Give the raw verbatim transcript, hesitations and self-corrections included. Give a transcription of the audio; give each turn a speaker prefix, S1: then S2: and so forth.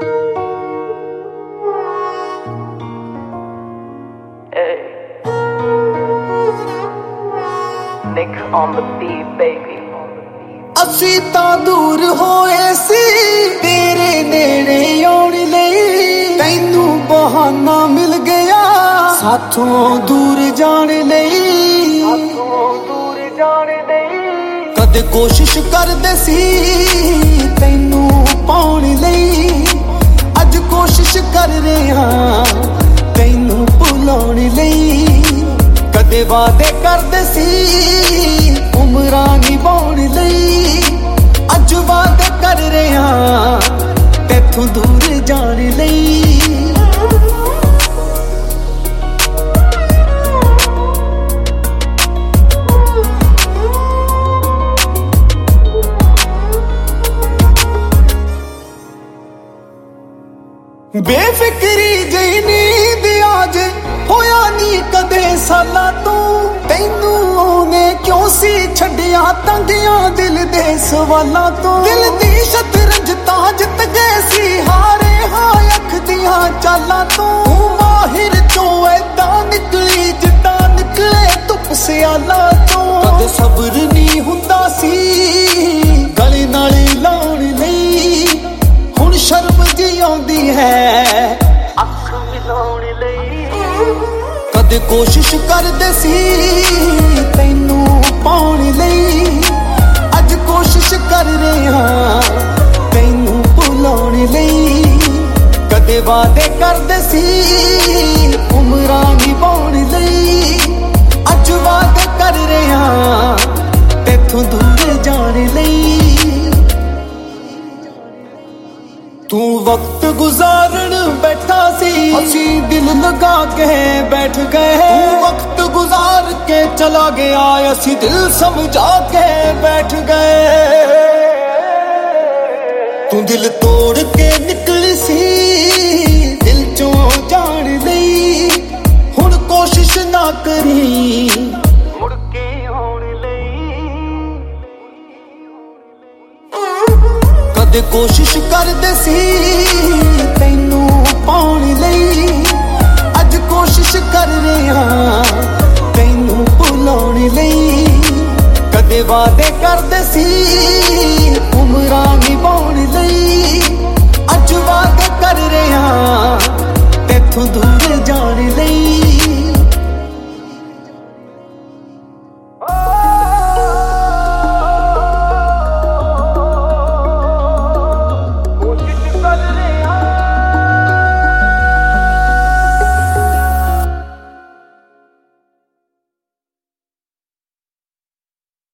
S1: Nick on the beat, baby.
S2: ਅਸੀਂ ਤਾਂ ਦੂਰ ਹੋਏ ਸੀ ਤੇਰੇ ਨੇੜੇ ਆਉਣ ਲਈ, ਤੈਨੂੰ ਬਹਾਨਾ ਮਿਲ ਗਿਆ ਸਾਥੋਂ ਦੂਰ ਜਾਣ ਲਈ।
S1: ਸਾਥੋਂ ਦੂਰ ਜਾਣ ਲਈ
S2: ਕਦੇ ਕੋਸ਼ਿਸ਼ ਕਰਦੇ ਸੀ ਤੈਨੂੰ ਪਾਉਣ ਲਈ, ਅੱਜ ਕੋਸ਼ਿਸ਼ ਕਰ ਰਹੇ ਹਾਂ ਤੈਨੂੰ ਭੁਲਾਉਣ ਲਈ। ਕਦੇ ਵਾਅਦੇ ਕਰਦੇ ਸੀ ਉਮਰਾਂ ਨਿਭਾਉਣ ਲਈ, ਅੱਜ ਵਾਅਦੇ ਕਰ ਰਹੇ ਹਾਂ ਤੈਥੋਂ ਦੂਰ ਜਾਣ ਲਈ। ਬੇਫਿਕਰੀ ਜਿਹੀ ਨੀਂਦ ਆਜ ਹੋਇਆ ਨੀ ਕਦੇ ਸਾਲਾਂ ਤੋਂ, ਤੈਨੂੰ ਉਹਨੇ ਕਿਉਂ ਸੀ ਛੱਡਿਆ ਤੰਗਿਆਂ ਦਿਲ ਦੇ ਸਵਾਲਾਂ ਤੋਂ। ਦਿਲ ਦੀ ਸ਼ਤਰੰਜ ਤਾਂ ਜਿੱਤ ਗਏ ਸੀ ਹਾਰੇ ਹਾਂ ਅੱਖ ਦੀਆਂ ਚਾਲਾਂ ਤੋਂ। ਤੂੰ ਮਾਹਿਰ ਚੋਂ ਏਦਾਂ ਨਿਕਲੀ ਜਿੱਦਾਂ ਨਿਕਲੇ ਧੁੱਪ ਸਿਆਲਾਂ ਤੋਂ। ਕਦੇ ਸਬਰ ਨਹੀਂ ਹੁੰਦਾ ਸੀ ਗਲੇ ਨਾਲ ਲਾਉਣ ਲਈ, ਹੁਣ ਸ਼ਰਮ ਜਿਹੀ ਆਉਂਦੀ ਹੈ
S1: ਅੱਖ ਮਿਲਾਉਣ ਲਈ।
S2: ਕਦੇ ਕੋਸ਼ਿਸ਼ ਕਰਦੇ ਸੀ ਤੈਨੂੰ ਪਾਉਣ ਲਈ, ਅੱਜ ਕੋਸ਼ਿਸ਼ ਕਰ ਰਹੇ ਹਾਂ ਤੈਨੂੰ ਭੁਲਾਉਣ ਲਈ। ਕਦੇ ਵਾਅਦੇ ਕਰਦੇ ਸੀ ਉਮਰਾਂ ਨਿਭਾਉਣ ਲਈ, ਅੱਜ ਵਾਅਦੇ ਕਰ ਰਹੇ ਹਾਂ ਤੈਥੋਂ ਦੂਰ ਜਾਣ ਲਈ। ਤੂੰ ਵਕਤ ਗੁਜ਼ਾਰਨ ਬੈਠਾ ਸੀ ਅਸੀਂ ਦਿਲ ਲਗਾ ਕੇ ਬੈਠ ਗਏ। ਤੂੰ ਵਕਤ ਗੁਜ਼ਾਰ ਕੇ ਚਲਾ ਗਿਆ ਅਸੀਂ ਦਿਲ ਸਮਝਾ ਕੇ ਬੈਠ ਗਏ। ਤੂੰ ਦਿਲ ਤੋੜ ਕੇ ਨਿਕਲੀ ਸੀ ਦਿਲ ਚੋਂ ਜਾਣ ਲਈ, ਹੁਣ ਕੋਸ਼ਿਸ਼ ਨਾ ਕਰੀ
S1: ਮੁੜ ਕੇ ਆਉਣ ਲਈ।
S2: ਕਦੇ ਕੋਸ਼ਿਸ਼ ਕਰਦੇ ਸੀ ਤੈਨੂੰ ਪਾਉਣ ਲਈ, ਅੱਜ ਕੋਸ਼ਿਸ਼ ਕਰ ਰਹੇ ਹਾਂ ਤੈਨੂੰ ਭੁਲਾਉਣ ਲਈ। ਕਦੇ ਵਾਅਦੇ ਕਰਦੇ ਸੀ ਉਮਰਾਂ ਨਿਭਾਉਣ ਲਈ,